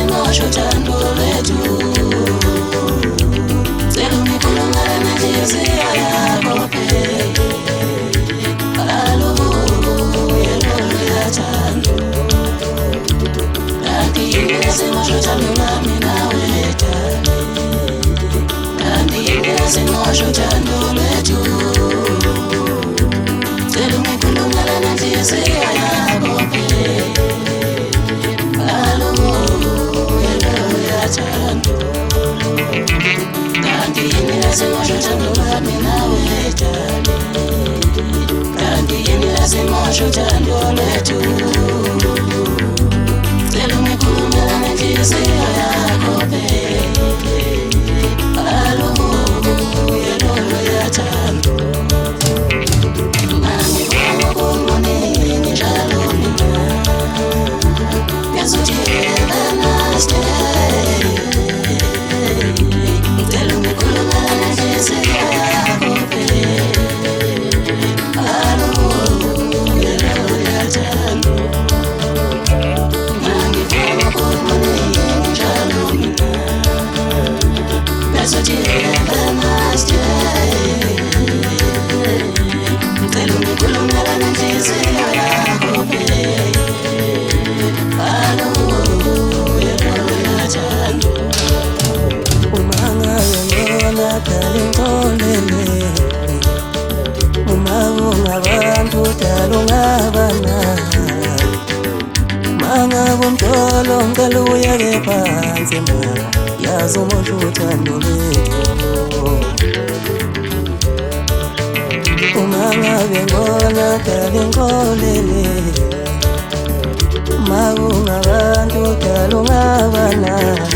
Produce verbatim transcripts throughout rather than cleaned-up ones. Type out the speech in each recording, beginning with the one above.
zingasho uthando lwethu. Cela ungikhulumele nenhliziyo yakho baby. Hallelujah, luyathando. Kanti yini zingasho uthando lwami nawe darling. Kanti yini zingasho uthando lwethu. Cela ungikhulumele nenhliziyo yakho baby. Kanti yini lasimosha uthando lwami nawe darling. Kanti yini lasimosha uthando lwethu. Cela ungikhulumele nenhliziyo yakho baby. Hallelujah, luyathando. Ngangibona kukuningi njalo mina. Yazuthi have a nice day. Ngicela ungikhulumele nenhliziyo yakho baby. Hallelujah, luyathando. Ngangibona kukuningi njalo mina. Yazuthi have a nice day. Ngicela ungikhulumele nenhliziyo yakho baby. Ngolele uma ungabantu dala ungabana manga bomtolo ngicela uyeke phansi ma yazi umuntu uthando lwethu uma ngabe ngona dala ngolele uma ungabantu dala ungabana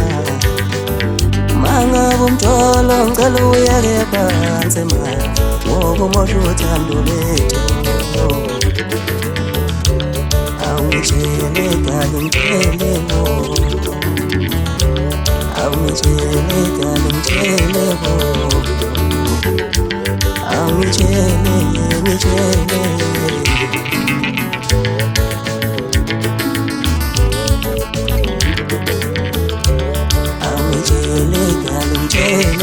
manga bomtolo ngicela uyeke phansi ma ngoba umosha uthando lwethu. Awungitshele dala ngitshele bo, awungitshele dala ngitshele bo, awungitshele ngitshele. Awungitshele dala ngitshele